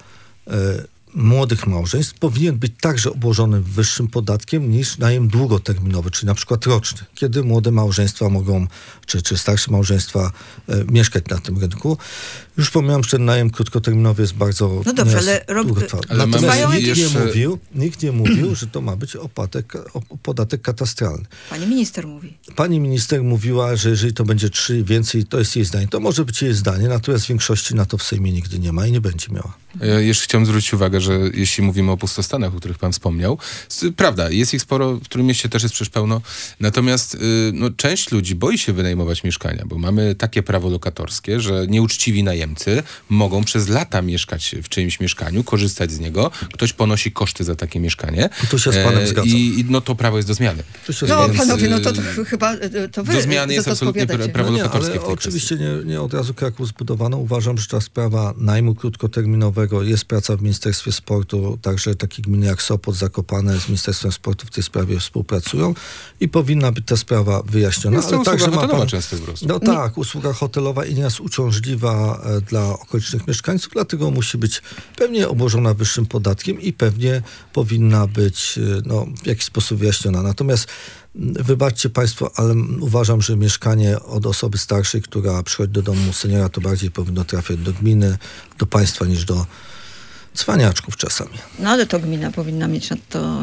młodych małżeństw, powinien być także obłożony wyższym podatkiem niż najem długoterminowy, czyli na przykład roczny, kiedy młode małżeństwa mogą, czy starsze małżeństwa mieszkać na tym rynku. Już pomijam, że ten najem krótkoterminowy jest bardzo... No dobrze, ale nikt nie mówił, że to ma być podatek katastralny. Pani minister mówi. Pani minister mówiła, że jeżeli to będzie 3 i więcej, to jest jej zdanie. To może być jej zdanie, natomiast większości na to w Sejmie nigdy nie ma i nie będzie miała. Ja jeszcze chciałem zwrócić uwagę, uwagę, że jeśli mówimy o pustostanach, o których pan wspomniał, prawda, jest ich sporo, w którym mieście też jest przecież pełno, natomiast część ludzi boi się wynajmować mieszkania, bo mamy takie prawo lokatorskie, że nieuczciwi najemcy mogą przez lata mieszkać w czyimś mieszkaniu, korzystać z niego, ktoś ponosi koszty za takie mieszkanie. Tu się z panem zgadzam. I to prawo jest do zmiany. No panowie, to chyba to wy do zmiany jest absolutnie prawo lokatorskie. Ale oczywiście nie od razu Kraków zbudowano. Uważam, że ta sprawa najmu krótkoterminowego, jest praca w Ministerstwie Sportu, także takie gminy jak Sopot, Zakopane z Ministerstwem Sportu w tej sprawie współpracują i powinna być ta sprawa wyjaśniona. Jest to ale usługa także hotelowa często po prostu. No tak, usługa hotelowa i nieraz uciążliwa dla okolicznych mieszkańców, dlatego musi być pewnie obłożona wyższym podatkiem i pewnie powinna być w jakiś sposób wyjaśniona. Natomiast wybaczcie państwo, ale uważam, że mieszkanie od osoby starszej, która przychodzi do domu seniora, to bardziej powinno trafiać do gminy, do państwa niż do cwaniaczków czasami. No ale to gmina powinna mieć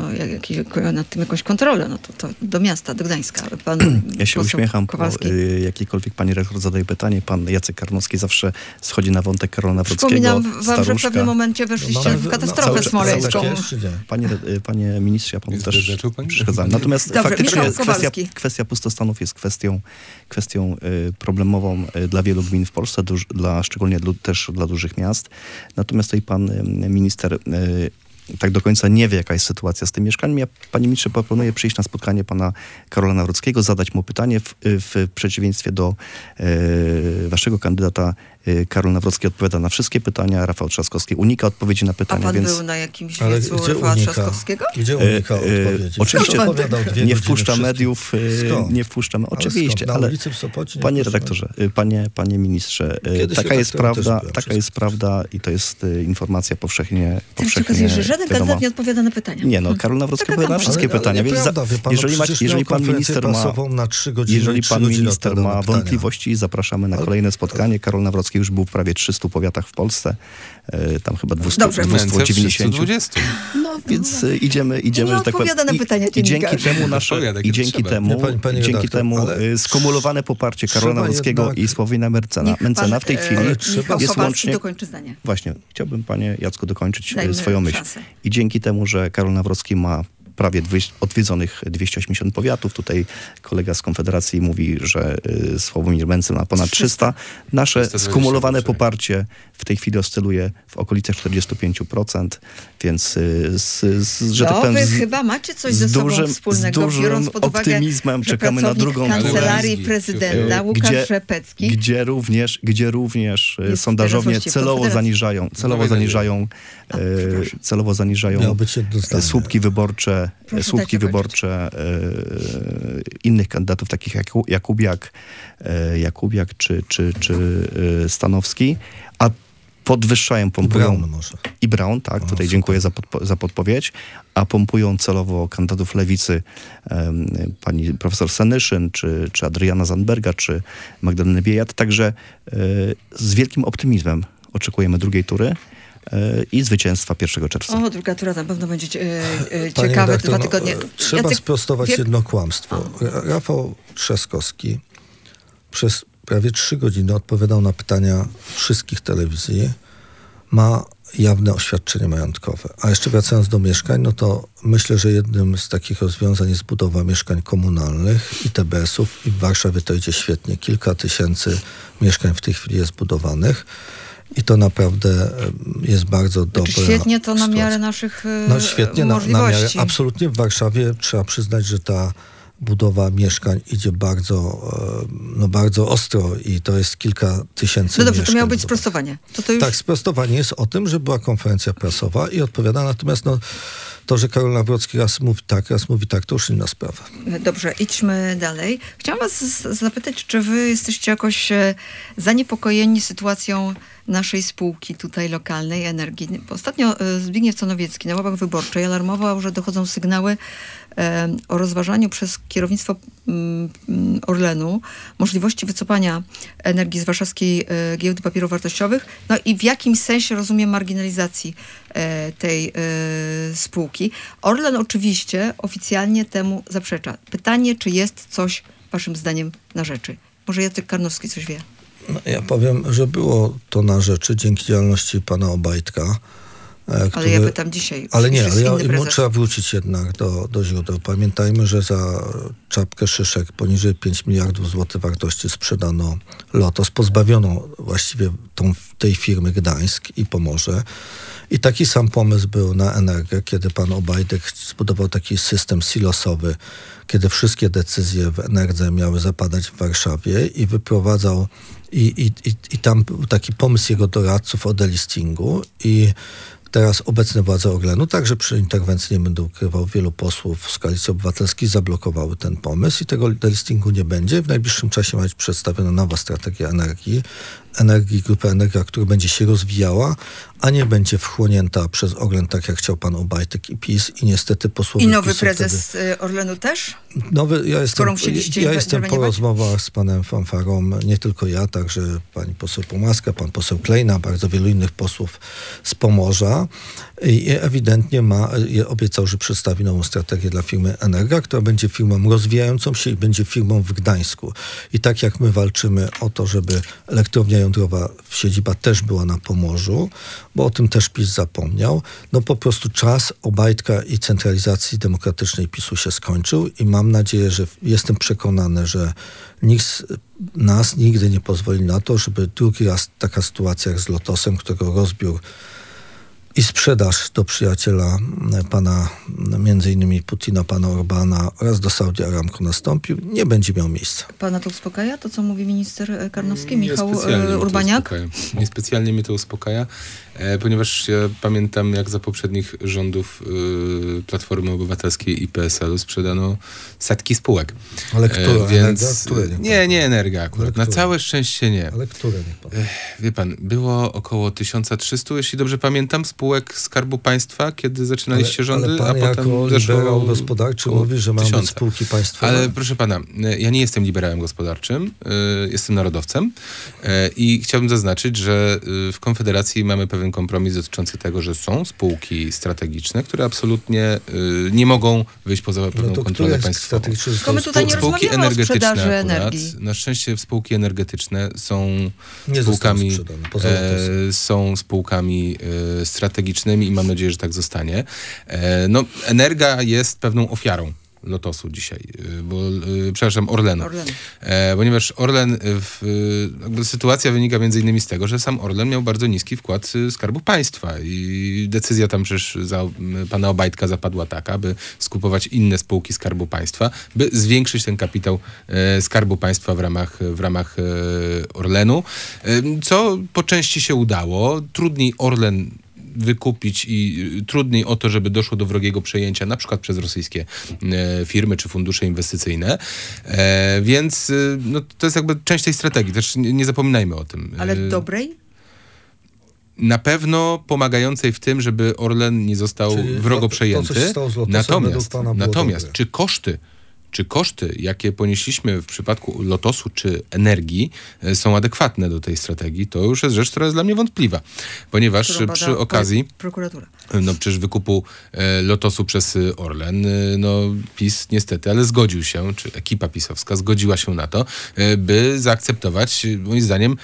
nad tym jakąś kontrolę. No to do miasta, do Gdańska. Ja się uśmiecham, bo jakikolwiek pani rektor zadaje pytanie, pan Jacek Karnowski zawsze schodzi na wątek Karola Nawrockiego. Przypominam wam, że w pewnym momencie weszliście w katastrofę smoleńską. Panie ministrze, ja panu też przeszkadzam. Natomiast faktycznie kwestia pustostanów jest kwestią problemową dla wielu gmin w Polsce, szczególnie też dla dużych miast. Natomiast tutaj pan minister tak do końca nie wie, jaka jest sytuacja z tym mieszkaniem. Ja, panie ministrze, proponuję przyjść na spotkanie pana Karola Nawrockiego, zadać mu pytanie w przeciwieństwie do waszego kandydata. Karol Nawrocki odpowiada na wszystkie pytania, Rafał Trzaskowski unika odpowiedzi na pytania. A pan był na jakimś wiecu Rafała Trzaskowskiego? Gdzie unika odpowiedzi? Oczywiście nie wpuszcza mediów, nie wpuszczamy. Oczywiście, ale panie redaktorze, panie ministrze, taka jest prawda i to jest informacja powszechnie że żaden kandydat nie odpowiada na pytania. Nie, Karol Nawrocki odpowiada na wszystkie pytania, więc jeżeli pan minister ma wątpliwości, zapraszamy na kolejne spotkanie. Karol Nawrocki już był w prawie 300 powiatach w Polsce, tam chyba 290. No więc idziemy, że tak powiem. Na pytania I dzięki temu skumulowane poparcie Karola Nawrockiego i Sławomira Mencena w tej chwili jest łącznie... dokończy zdanie. Właśnie, chciałbym, panie Jacku, dokończyć swoją myśl. I dzięki temu, że Karol Nawrocki ma prawie odwiedzonych 280 powiatów. Tutaj kolega z Konfederacji mówi, że Sławomir Mencen ma ponad 300. Nasze skumulowane poparcie w tej chwili oscyluje w okolicach 45%, więc chyba macie coś ze sobą wspólnego, biorąc pod uwagę, optymizmem czekamy na drugą Kancelarii Prezydenta Łukasz Rzepecki, gdzie również sondażownie celowo zaniżają słupki wyborcze innych kandydatów, takich jak Jakubiak czy Stanowski, a podwyższają, pompują... I Braun, tak, tutaj super. Dziękuję za podpowiedź. A pompują celowo kandydatów lewicy pani profesor Senyszyn, czy Adriana Zandberga, czy Magdaleny Biejat. Także z wielkim optymizmem oczekujemy drugiej tury i zwycięstwa 1 czerwca. Druga tura na pewno będzie ciekawe. 2 tygodnie. Trzeba sprostować jedno kłamstwo. Rafał Trzaskowski przez prawie 3 godziny odpowiadał na pytania wszystkich telewizji. Ma jawne oświadczenie majątkowe. A jeszcze wracając do mieszkań, no to myślę, że jednym z takich rozwiązań jest budowa mieszkań komunalnych i TBS-ów i w Warszawie to idzie świetnie. Kilka tysięcy mieszkań w tej chwili jest budowanych. I to naprawdę jest bardzo dobra świetnie to na miarę naszych świetnie możliwości. Na miarę. Absolutnie w Warszawie trzeba przyznać, że ta budowa mieszkań idzie bardzo ostro i to jest kilka tysięcy dobrze, mieszkań. To miało być sprostowanie. To już... Tak, sprostowanie jest o tym, że była konferencja prasowa i odpowiada, natomiast to, że Karol Nawrocki raz mówi tak, to już inna sprawa. Dobrze, idźmy dalej. Chciałam was zapytać, czy wy jesteście jakoś zaniepokojeni sytuacją naszej spółki tutaj lokalnej energii. Ostatnio Zbigniew Conowiecki na ławach wyborczej alarmował, że dochodzą sygnały o rozważaniu przez kierownictwo Orlenu możliwości wycofania energii z warszawskiej giełdy papierów wartościowych, no i w jakimś sensie rozumiem marginalizacji tej spółki. Orlen oczywiście oficjalnie temu zaprzecza. Pytanie, czy jest coś waszym zdaniem na rzeczy? Może Jacek Karnowski coś wie? No, ja powiem, że było to na rzeczy dzięki działalności pana Obajtka. Ale ja pytam dzisiaj. Ale nie, ale trzeba wrócić jednak do źródeł. Pamiętajmy, że za czapkę szyszek poniżej 5 miliardów złotych wartości sprzedano Lotos. Pozbawiono właściwie tej firmy Gdańsk i Pomorze. I taki sam pomysł był na Energę, kiedy pan Obajtek zbudował taki system silosowy, kiedy wszystkie decyzje w Enerdze miały zapadać w Warszawie i wyprowadzał i tam był taki pomysł jego doradców o delistingu i teraz obecne władze Orlenu, także przy interwencji, nie będę ukrywał, wielu posłów z Koalicji Obywatelskiej zablokowały ten pomysł i tego delistingu nie będzie. W najbliższym czasie ma być przedstawiona nowa strategia energii, grupy Energia, która będzie się rozwijała, a nie będzie wchłonięta przez Orlen, tak jak chciał pan Obajtek i PiS i niestety posłowie I nowy PiS-u prezes Orlenu też? Ja jestem po rozmowach z panem Fanfarą, nie tylko ja, także pani poseł Pomaska, pan poseł Klejna, bardzo wielu innych posłów z Pomorza i ewidentnie obiecał, że przedstawi nową strategię dla firmy Energa, która będzie firmą rozwijającą się i będzie firmą w Gdańsku. I tak jak my walczymy o to, żeby elektrownia jądrowa siedziba też była na Pomorzu, bo o tym też PiS zapomniał, no po prostu czas Obajtka i centralizacji demokratycznej PiS-u się skończył i mam nadzieję, że jestem przekonany, że nikt z nas nigdy nie pozwoli na to, żeby drugi raz taka sytuacja jak z Lotosem, którego rozbiór i sprzedaż do przyjaciela pana, między innymi Putina, pana Orbana oraz do Saudi Aramco nastąpił, nie będzie miał miejsca. Pana to uspokaja, to co mówi minister Karnowski, Michał Urbaniak? Niespecjalnie mnie to uspokaja, ponieważ ja pamiętam, jak za poprzednich rządów Platformy Obywatelskiej i PSL-u sprzedano setki spółek. Ale które? Więc nie Energa akurat. Na całe szczęście nie. Ale które nie pan? Wie pan, było około 1300, jeśli dobrze pamiętam, spółek Skarbu Państwa, kiedy zaczynaliście rządy, ale pan a potem jako liberał gospodarczy mówi, że mamy spółki państwowe. Ale proszę pana, ja nie jestem liberałem gospodarczym, jestem narodowcem i chciałbym zaznaczyć, że w Konfederacji mamy pewien kompromis dotyczący tego, że są spółki strategiczne, które absolutnie nie mogą wyjść poza pewną kontrolę państwową. My tutaj nie rozmawiamy o sprzedaży energii. Na szczęście spółki energetyczne są spółkami strategicznymi i mam nadzieję, że tak zostanie. No, Energa jest pewną ofiarą Lotosu dzisiaj, Orlenu. Ponieważ Orlen, sytuacja wynika między innymi z tego, że sam Orlen miał bardzo niski wkład Skarbu Państwa i decyzja tam przecież pana Obajtka zapadła taka, aby skupować inne spółki Skarbu Państwa, by zwiększyć ten kapitał Skarbu Państwa w ramach Orlenu, co po części się udało. Trudniej Orlen wykupić i trudniej o to, żeby doszło do wrogiego przejęcia, na przykład przez rosyjskie firmy czy fundusze inwestycyjne. Więc no, to jest jakby część tej strategii. Też nie zapominajmy o tym. Ale dobrej? Na pewno pomagającej w tym, żeby Orlen nie został wrogo przejęty. Natomiast czy koszty, jakie ponieśliśmy w przypadku Lotosu czy Energii, są adekwatne do tej strategii, to już jest rzecz, która jest dla mnie wątpliwa. Ponieważ przy okazji przecież wykupu Lotosu przez Orlen, PiS niestety, ale zgodził się, czy ekipa pisowska zgodziła się na to, by zaakceptować, moim zdaniem,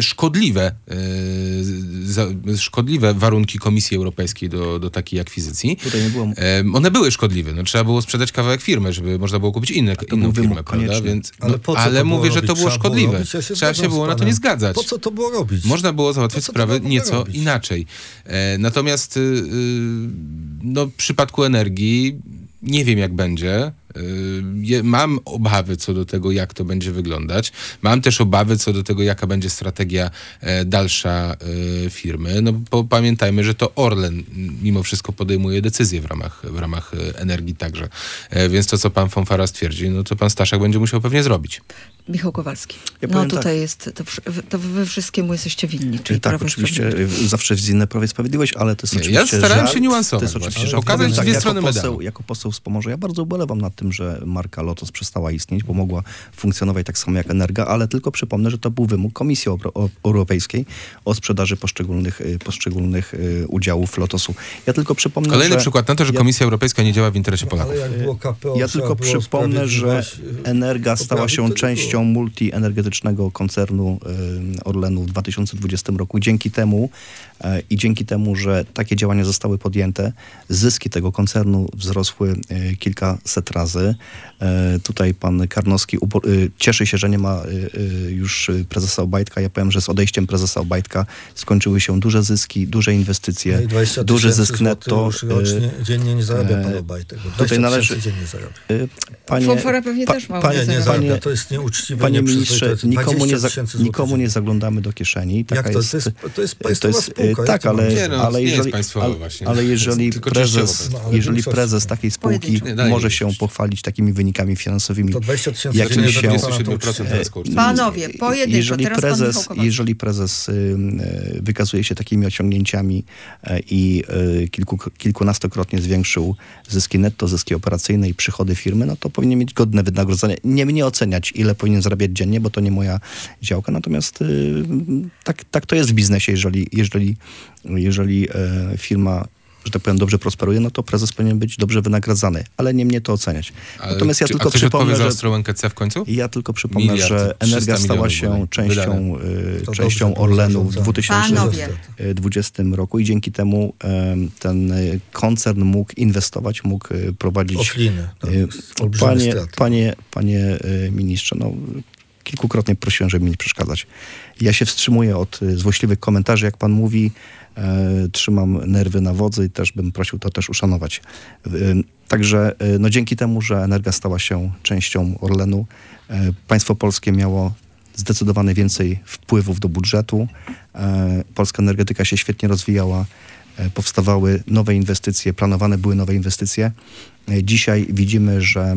szkodliwe warunki Komisji Europejskiej do takiej akwizycji. Tutaj nie było... One były szkodliwe. Trzeba było sprzedać kawałek firmy, żeby można było kupić inną firmę, prawda? Więc, ale mówię, że to było szkodliwe. Trzeba się było na to nie zgadzać. Po co to było robić? Można było załatwić sprawę nieco inaczej. Natomiast w przypadku Energii nie wiem, jak będzie. Mam obawy co do tego, jak to będzie wyglądać. Mam też obawy co do tego, jaka będzie strategia dalsza firmy. No bo pamiętajmy, że to Orlen mimo wszystko podejmuje decyzje w ramach Energii także. Więc to, co pan Fonfara stwierdzi, no to pan Staszak będzie musiał pewnie zrobić. Michał Kowalski. Jest, to wy wszystkiemu jesteście winni. Czyli tak, oczywiście zawsze winne Prawo i Sprawiedliwość, ale to jest oczywiście ja starałem się niuansować. Okazać dwie strony medalu. Jako poseł z Pomorza ja bardzo ubolewam nad tym, że marka Lotos przestała istnieć, bo mogła funkcjonować tak samo jak Energa, ale tylko przypomnę, że to był wymóg Komisji Europejskiej o sprzedaży poszczególnych udziałów Lotosu. Ja tylko przypomnę, Kolejny przykład na to, że Komisja Europejska nie działa w interesie Polaków. Ale jak było KPO, ja tylko przypomnę, że Energa stała się częścią multienergetycznego koncernu Orlenu w 2020 roku. Dzięki temu, że takie działania zostały podjęte, zyski tego koncernu wzrosły kilkaset razy. Tutaj pan Karnowski cieszy się, że nie ma już prezesa Obajtka. Ja powiem, że z odejściem prezesa Obajtka skończyły się duże zyski, duże inwestycje, duży zysk netto. Rocznie, dziennie nie zarabia pan Obajtek. Tutaj należy... dziennie zarabia. Fofora pewnie też mało nie zarabia. To jest nieuczciwe. Panie ministrze, nikomu nie zaglądamy do kieszeni. Jak to? To jest państwowa spółka. Tak, ale jeżeli prezes takiej spółki może się pochwalić takimi wynikami finansowymi, to 20 000 jakimi się... 27% Panowie, pojedynczo, jeżeli prezes wykazuje się takimi osiągnięciami i kilkunastokrotnie zwiększył zyski netto, zyski operacyjne i przychody firmy, no to powinien mieć godne wynagrodzenie. Nie mnie oceniać, ile powinien zarabiać dziennie, bo to nie moja działka, natomiast tak to jest w biznesie, jeżeli firma, że tak powiem, dobrze prosperuje, no to prezes powinien być dobrze wynagradzany, ale nie mnie to oceniać. Natomiast ja tylko przypomnę, że... za Ostrołękę C w końcu? Ja tylko przypomnę, że Energa stała się częścią Orlenu w 2020 roku i dzięki temu ten koncern mógł inwestować, mógł prowadzić... Ofliny. Panie ministrze, no... Kilkukrotnie prosiłem, żeby mi nie przeszkadzać. Ja się wstrzymuję od złośliwych komentarzy, jak pan mówi. Trzymam nerwy na wodzy i też bym prosił to też uszanować. Także no dzięki temu, że Energa stała się częścią Orlenu, państwo polskie miało zdecydowanie więcej wpływów do budżetu. Polska energetyka się świetnie rozwijała. Powstawały nowe inwestycje, planowane były nowe inwestycje. Dzisiaj widzimy, że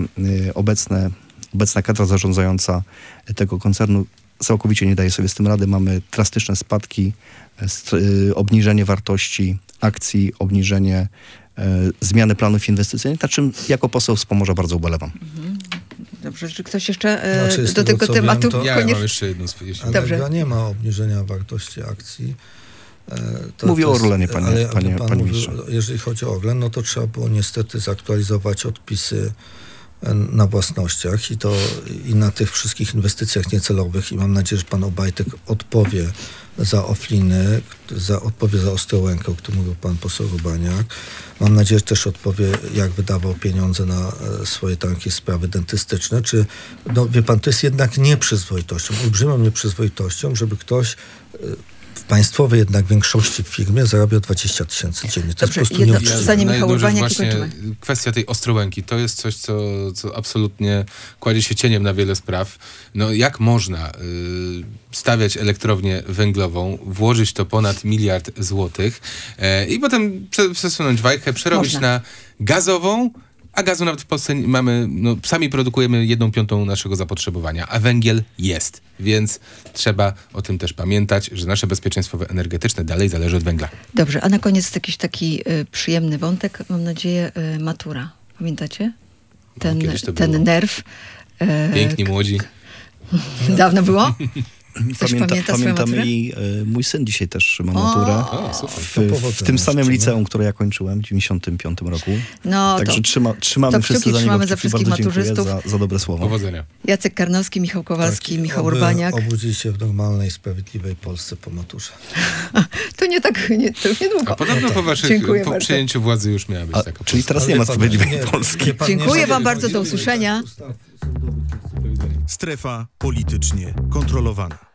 obecna kadra zarządzająca tego koncernu całkowicie nie daje sobie z tym rady. Mamy drastyczne spadki, obniżenie wartości akcji, obniżenie zmiany planów inwestycyjnych, na czym jako poseł z Pomorza bardzo ubolewam. Dobrze, czy ktoś jeszcze do tego tematu... Ja mam jeszcze jedną spóźnienie. Energa nie ma obniżenia wartości akcji. Mówię o Orlenie, panie ministrze. Jeżeli chodzi o Orlen, no to trzeba było niestety zaktualizować odpisy na własnościach i na tych wszystkich inwestycjach niecelowych i mam nadzieję, że pan Obajtek odpowie za Ofliny, odpowie za Ostrołękę, o którym mówił pan poseł Urbaniak. Mam nadzieję, że też odpowie, jak wydawał pieniądze na swoje takie sprawy dentystyczne. Czy, no wie pan, to jest jednak nieprzyzwoitością, olbrzymią nieprzyzwoitością, żeby ktoś w państwowej jednak większości w firmie zarabiał 20 000 dziennie. To Dobrze, jest po prostu właśnie kwestia tej Ostrołęki, to jest coś, co absolutnie kładzie się cieniem na wiele spraw. No jak można stawiać elektrownię węglową, włożyć to ponad 1 miliard złotych i potem przesunąć wajchę, przerobić na gazową, a gazu nawet w Polsce mamy, no, sami produkujemy 1/5 naszego zapotrzebowania, a węgiel jest. Więc trzeba o tym też pamiętać, że nasze bezpieczeństwo energetyczne dalej zależy od węgla. Dobrze, a na koniec jakiś taki przyjemny wątek, mam nadzieję, matura. Pamiętacie? Ten nerw. Piękni, młodzi. Dawno było? Pamiętamy i mój syn dzisiaj też ma maturę w tym samym liceum, które ja kończyłem w 95 roku. No, także trzymamy wszyscy za niego kciuki. Bardzo maturzystów. Za dobre słowo. Powodzenia. Jacek Karnowski, Michał Kowalski, Michał Urbaniak. Obudzić się w normalnej, sprawiedliwej Polsce po maturze. To nie tak, to już niedługo. A podobno po przejęciu władzy już miała być taka Polska. Czyli teraz nie ma sprawiedliwej Polski. Dziękuję wam bardzo, do usłyszenia. Strefa politycznie kontrolowana.